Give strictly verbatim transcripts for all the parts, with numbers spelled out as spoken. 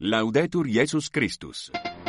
Laudetur Jesus Christus.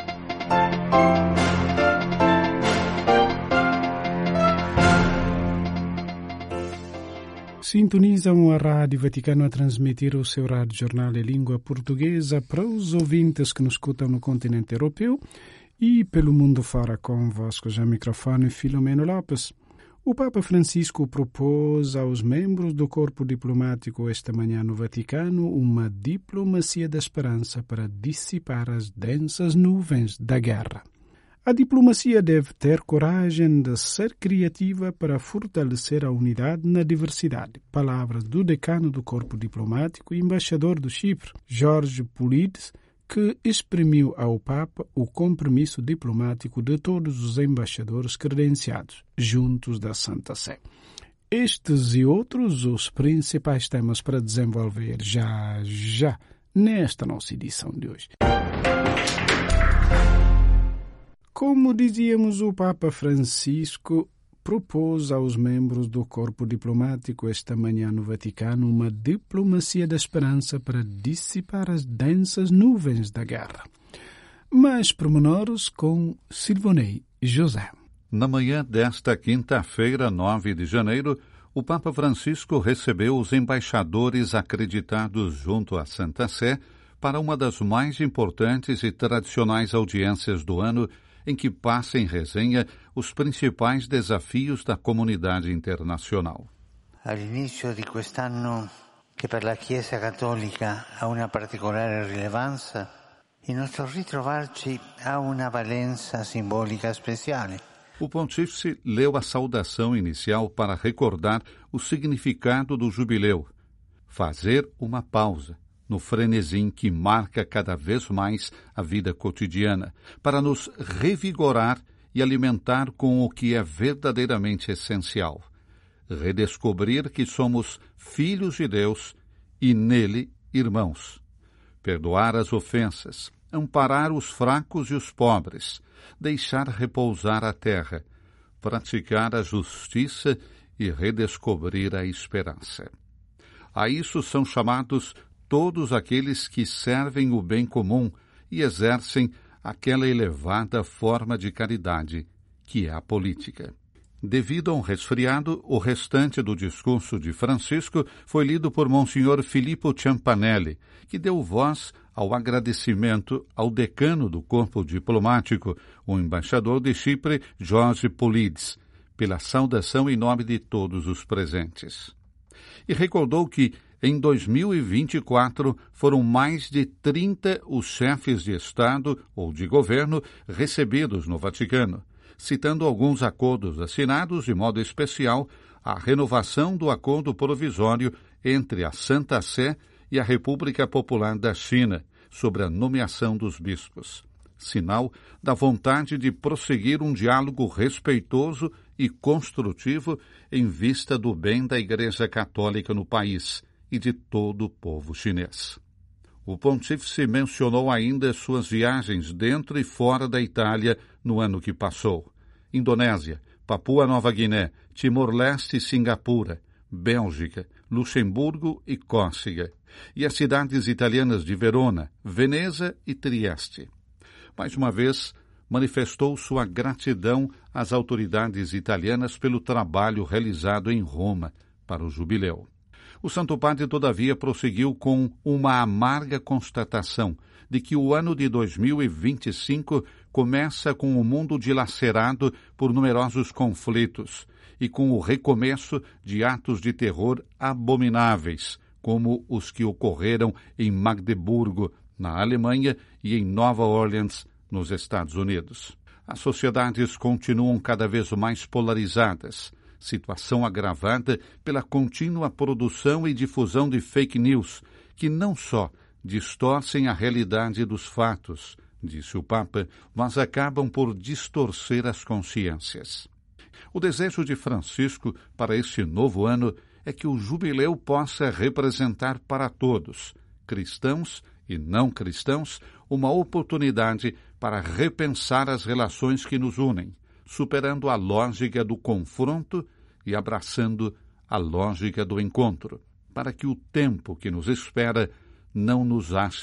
Sintonizam a Rádio Vaticano a transmitir o seu rádio jornal em língua portuguesa para os ouvintes que nos escutam no continente europeu e pelo mundo fora. Convosco já microfone Filomeno Lopes. O Papa Francisco propôs aos membros do corpo diplomático esta manhã no Vaticano uma diplomacia da esperança para dissipar as densas nuvens da guerra. A diplomacia deve ter coragem de ser criativa para fortalecer a unidade na diversidade. Palavras do decano do corpo diplomático e embaixador do Chipre, Jorge Poulides, que exprimiu ao Papa o compromisso diplomático de todos os embaixadores credenciados juntos da Santa Sé. Estes e outros os principais temas para desenvolver já, já, nesta nossa edição de hoje. Como dizíamos, o Papa Francisco propôs aos membros do corpo diplomático esta manhã no Vaticano uma diplomacia da esperança para dissipar as densas nuvens da guerra. Mais pormenores com Silvonei José. Na manhã desta quinta-feira, nove de janeiro, o Papa Francisco recebeu os embaixadores acreditados junto à Santa Sé para uma das mais importantes e tradicionais audiências do ano, em que passa em resenha os principais desafios da comunidade internacional. All'inizio di quest'anno, che per la Chiesa Cattolica ha una particolare rilevanza, il nostro ritrovarci ha una valenza simbolica speciale. O pontífice leu a saudação inicial para recordar o significado do jubileu, fazer uma pausa no frenesim que marca cada vez mais a vida cotidiana, para nos revigorar e alimentar com o que é verdadeiramente essencial. Redescobrir que somos filhos de Deus e, nele, irmãos. Perdoar as ofensas, amparar os fracos e os pobres, deixar repousar a terra, praticar a justiça e redescobrir a esperança. A isso são chamados todos aqueles que servem o bem comum e exercem aquela elevada forma de caridade que é a política. Devido a um resfriado, o restante do discurso de Francisco foi lido por Monsenhor Filippo Ciampanelli, que deu voz ao agradecimento ao decano do corpo diplomático, o embaixador de Chipre, Jorge Poulides, pela saudação em nome de todos os presentes. E recordou que em dois mil e vinte e quatro, foram mais de trinta os chefes de Estado ou de governo recebidos no Vaticano, citando alguns acordos assinados, de modo especial, a renovação do acordo provisório entre a Santa Sé e a República Popular da China sobre a nomeação dos bispos, sinal da vontade de prosseguir um diálogo respeitoso e construtivo em vista do bem da Igreja Católica no país e de todo o povo chinês. O pontífice mencionou ainda suas viagens dentro e fora da Itália no ano que passou. Indonésia, Papua Nova Guiné, Timor-Leste e Singapura, Bélgica, Luxemburgo e Córcega, e as cidades italianas de Verona, Veneza e Trieste. Mais uma vez, manifestou sua gratidão às autoridades italianas pelo trabalho realizado em Roma para o jubileu. O Santo Padre, todavia, prosseguiu com uma amarga constatação de que o ano de dois mil e vinte e cinco começa com o mundo dilacerado por numerosos conflitos e com o recomeço de atos de terror abomináveis, como os que ocorreram em Magdeburgo, na Alemanha, e em Nova Orleans, nos Estados Unidos. As sociedades continuam cada vez mais polarizadas, situação agravada pela contínua produção e difusão de fake news, que não só distorcem a realidade dos fatos, disse o Papa, mas acabam por distorcer as consciências. O desejo de Francisco para este novo ano é que o jubileu possa representar para todos, cristãos e não cristãos, uma oportunidade para repensar as relações que nos unem, superando a lógica do confronto e abraçando a lógica do encontro, para que o tempo que nos espera não nos ache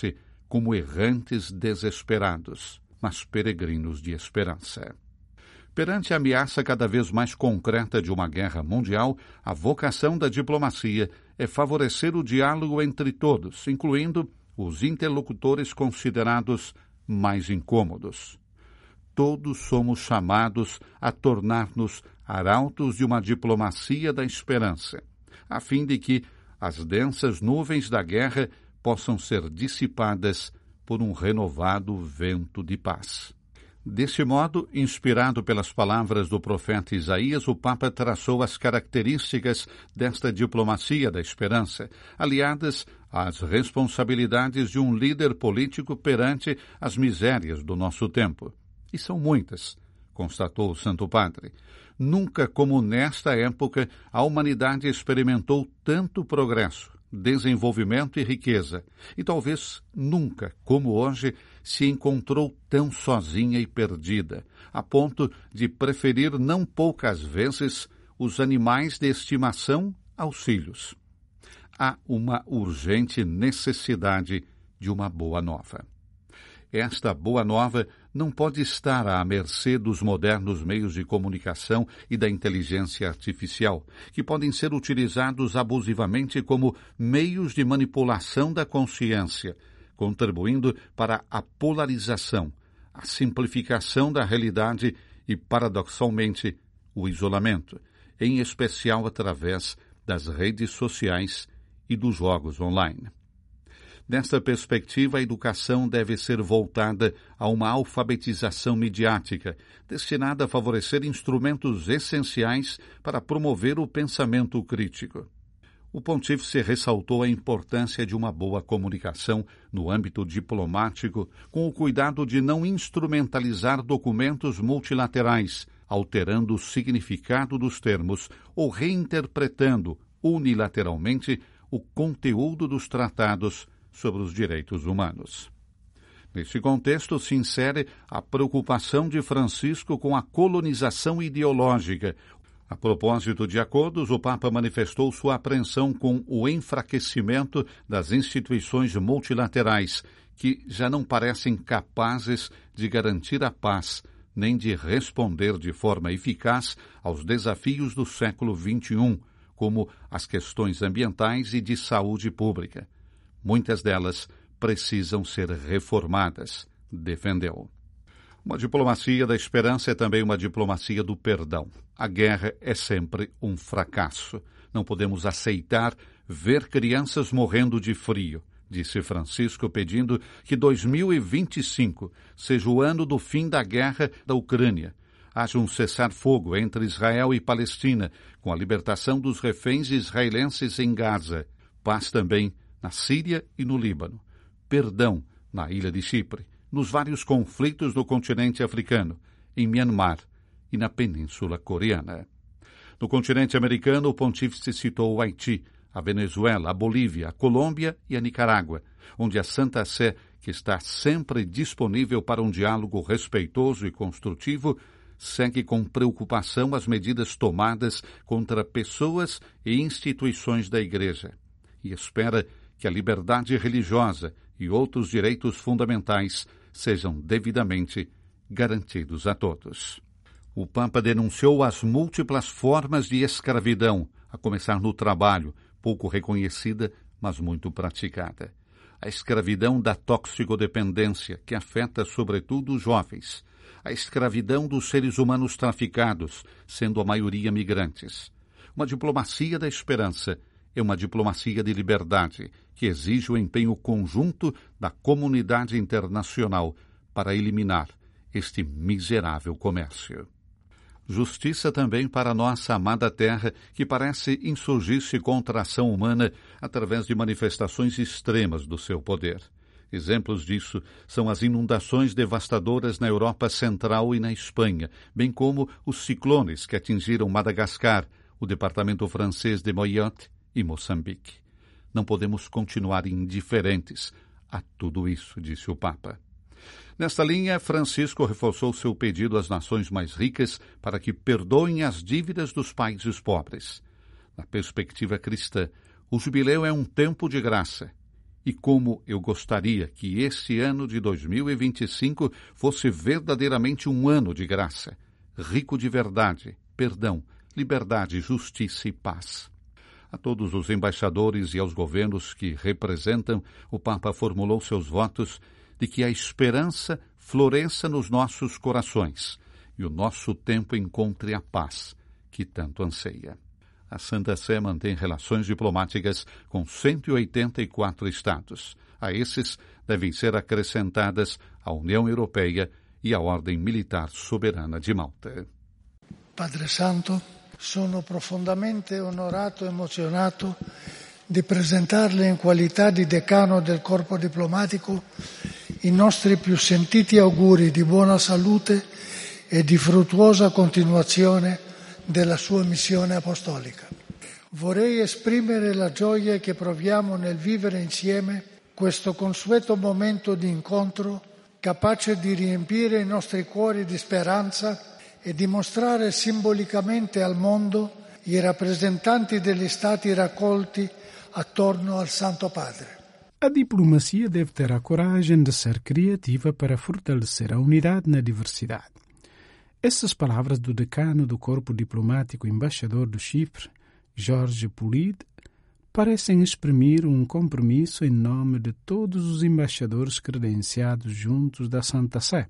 como errantes desesperados, mas peregrinos de esperança. Perante a ameaça cada vez mais concreta de uma guerra mundial, a vocação da diplomacia é favorecer o diálogo entre todos, incluindo os interlocutores considerados mais incômodos. Todos somos chamados a tornar-nos arautos de uma diplomacia da esperança, a fim de que as densas nuvens da guerra possam ser dissipadas por um renovado vento de paz. Desse modo, inspirado pelas palavras do profeta Isaías, o Papa traçou as características desta diplomacia da esperança, aliadas às responsabilidades de um líder político perante as misérias do nosso tempo. E são muitas, constatou o Santo Padre. Nunca como nesta época a humanidade experimentou tanto progresso, desenvolvimento e riqueza, e talvez nunca, como hoje, se encontrou tão sozinha e perdida, a ponto de preferir não poucas vezes os animais de estimação aos filhos. Há uma urgente necessidade de uma boa nova. Esta boa nova não pode estar à mercê dos modernos meios de comunicação e da inteligência artificial, que podem ser utilizados abusivamente como meios de manipulação da consciência, contribuindo para a polarização, a simplificação da realidade e, paradoxalmente, o isolamento, em especial através das redes sociais e dos jogos online. Nesta perspectiva, a educação deve ser voltada a uma alfabetização midiática, destinada a favorecer instrumentos essenciais para promover o pensamento crítico. O pontífice ressaltou a importância de uma boa comunicação no âmbito diplomático, com o cuidado de não instrumentalizar documentos multilaterais, alterando o significado dos termos ou reinterpretando unilateralmente o conteúdo dos tratados sobre os direitos humanos. Neste contexto se insere a preocupação de Francisco com a colonização ideológica. A propósito de acordos, o Papa manifestou sua apreensão com o enfraquecimento das instituições multilaterais, que já não parecem capazes de garantir a paz, nem de responder de forma eficaz aos desafios do século vinte e um, como as questões ambientais e de saúde pública. Muitas delas precisam ser reformadas, defendeu. Uma diplomacia da esperança é também uma diplomacia do perdão. A guerra é sempre um fracasso. Não podemos aceitar ver crianças morrendo de frio, disse Francisco, pedindo que dois mil e vinte e cinco seja o ano do fim da guerra da Ucrânia. Haja um cessar-fogo entre Israel e Palestina, com a libertação dos reféns israelenses em Gaza. Paz também na Síria e no Líbano. Perdão na ilha de Chipre, nos vários conflitos do continente africano, em Myanmar e na Península Coreana. No continente americano, o pontífice citou o Haiti, a Venezuela, a Bolívia, a Colômbia e a Nicarágua, onde a Santa Sé, que está sempre disponível para um diálogo respeitoso e construtivo, segue com preocupação as medidas tomadas contra pessoas e instituições da Igreja e espera que a liberdade religiosa e outros direitos fundamentais sejam devidamente garantidos a todos. O Papa denunciou as múltiplas formas de escravidão, a começar no trabalho, pouco reconhecida, mas muito praticada. A escravidão da toxicodependência, que afeta sobretudo os jovens. A escravidão dos seres humanos traficados, sendo a maioria migrantes. Uma diplomacia da esperança é uma diplomacia de liberdade que exige o empenho conjunto da comunidade internacional para eliminar este miserável comércio. Justiça também para a nossa amada terra, que parece insurgir-se contra a ação humana através de manifestações extremas do seu poder. Exemplos disso são as inundações devastadoras na Europa Central e na Espanha, bem como os ciclones que atingiram Madagascar, o departamento francês de Mayotte e Moçambique. Não podemos continuar indiferentes a tudo isso, disse o Papa. Nesta linha, Francisco reforçou seu pedido às nações mais ricas para que perdoem as dívidas dos países pobres. Na perspectiva cristã, o jubileu é um tempo de graça E como eu gostaria que este ano de dois mil e vinte e cinco fosse verdadeiramente um ano de graça, rico de verdade, perdão, liberdade, justiça e paz. A todos os embaixadores e aos governos que representam, o Papa formulou seus votos de que a esperança floresça nos nossos corações e o nosso tempo encontre a paz que tanto anseia. A Santa Sé mantém relações diplomáticas com cento e oitenta e quatro estados. A esses devem ser acrescentadas a União Europeia e a Ordem Militar Soberana de Malta. Padre Santo, sono profondamente onorato e emozionato di presentarle in qualità di decano del corpo diplomatico i nostri più sentiti auguri di buona salute e di fruttuosa continuazione della sua missione apostolica. Vorrei esprimere la gioia che proviamo nel vivere insieme questo consueto momento di incontro capace di riempire i nostri cuori di speranza e dimostrare simbolicamente al mondo i rappresentanti degli Stati raccolti attorno al Santo Padre. A diplomacia deve ter a coragem de ser criativa para fortalecer a unidade na diversidade. Essas palavras do decano do Corpo Diplomático Embaixador do Chipre, Jorge Pulido, parecem exprimir um compromisso em nome de todos os embaixadores credenciados juntos da Santa Sé.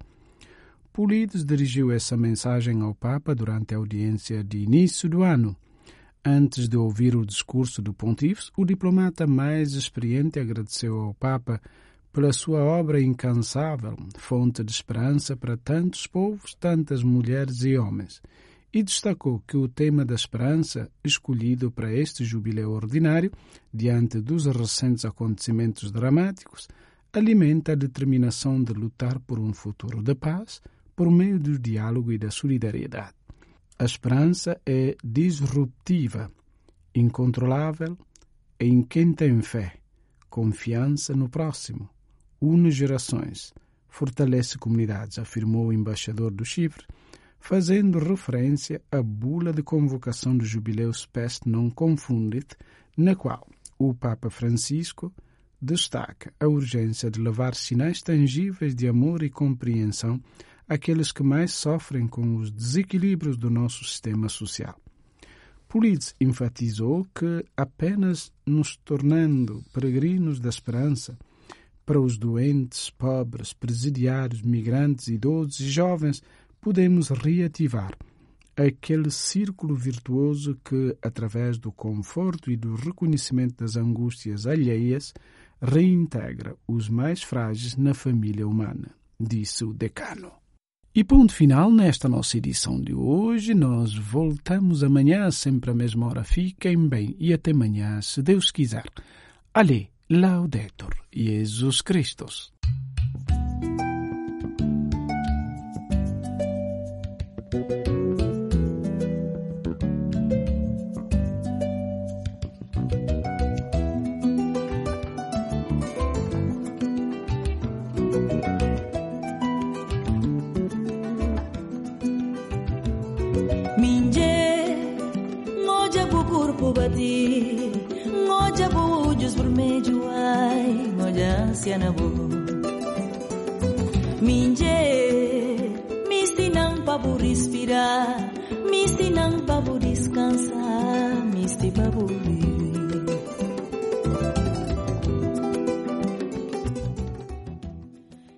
Pulido dirigiu essa mensagem ao Papa durante a audiência de início do ano. Antes de ouvir o discurso do Pontífice, o diplomata mais experiente agradeceu ao Papa pela sua obra incansável, fonte de esperança para tantos povos, tantas mulheres e homens, e destacou que o tema da esperança, escolhido para este jubileu ordinário, diante dos recentes acontecimentos dramáticos, alimenta a determinação de lutar por um futuro de paz, por meio do diálogo e da solidariedade. A esperança é disruptiva, incontrolável e em quem tem fé, confiança no próximo, une gerações, fortalece comunidades, afirmou o embaixador do Chipre, fazendo referência à bula de convocação do jubileu Spes non confundit, na qual o Papa Francisco destaca a urgência de levar sinais tangíveis de amor e compreensão àqueles que mais sofrem com os desequilíbrios do nosso sistema social. Pulido enfatizou que apenas nos tornando peregrinos da esperança para os doentes, pobres, presidiários, migrantes, idosos e jovens, podemos reativar aquele círculo virtuoso que, através do conforto e do reconhecimento das angústias alheias, reintegra os mais frágeis na família humana, disse o decano. E ponto final nesta nossa edição de hoje. Nós voltamos amanhã, sempre à mesma hora. Fiquem bem e até amanhã, se Deus quiser. Ale, Laudetur Jesus Christus. Bati, ngoja bujus bermeju ai, ngoja ansiana bo. Minje, misti nang pabu respirar, misti nang pabu descansar, misti pabu